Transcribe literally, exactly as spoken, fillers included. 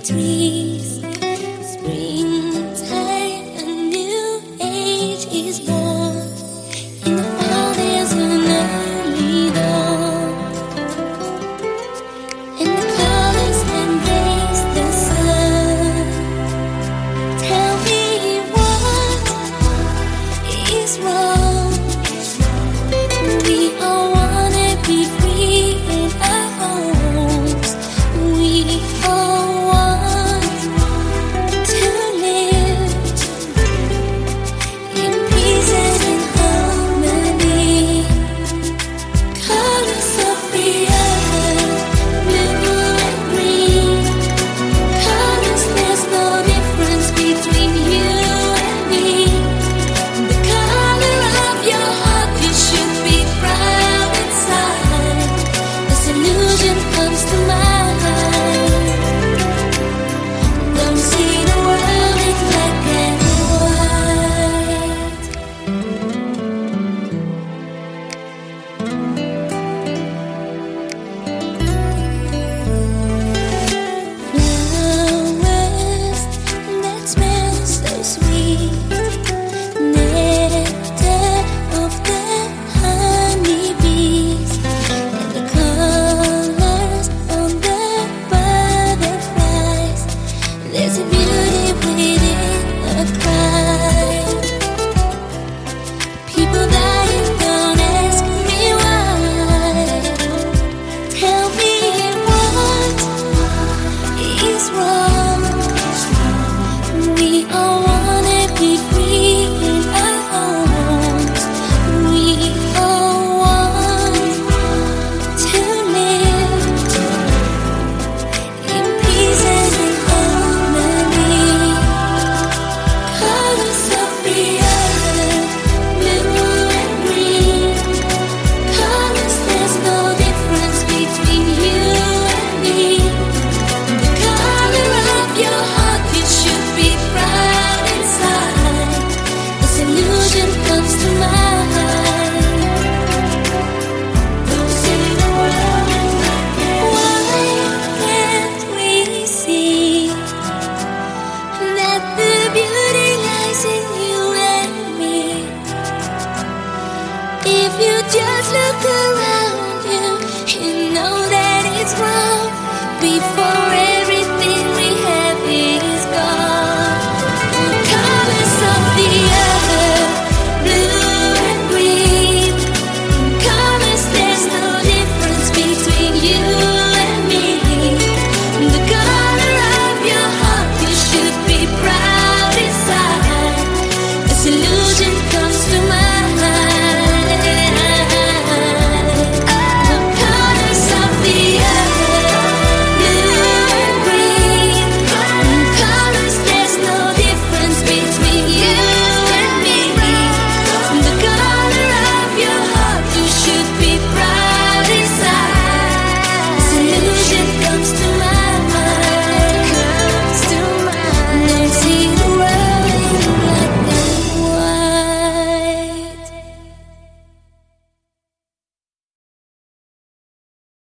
trees. Springtime, a new age is born. In the fall there's an early dawn, and the colors embrace the sun. Tell me what is wrong. We all wanna be free in our homes. We all want to live in peace and in harmony. Colors of the earth, blue and green. Colors, there's no difference between you and me. The color of your heart, you should be proud inside. This illusion comes to mind. Don't see the world in black and white. Flowers that smell so sweet, nectar of the honeybees, and the colors on the butterflies. There's a beauty within a cry. People dying, don't ask me why. Tell me what is wrong. We all wanna be free in our homes. We all want to live in peace and in harmony. Colors of the earth, blue and green. Colors, there's no difference between you and me. The color of your heart, you should be proud inside. This illusion comes to mind. Don't see the world in black and white. Why can't we see that the beauty lies in you and me? If you just look around you, you know that it's wrong before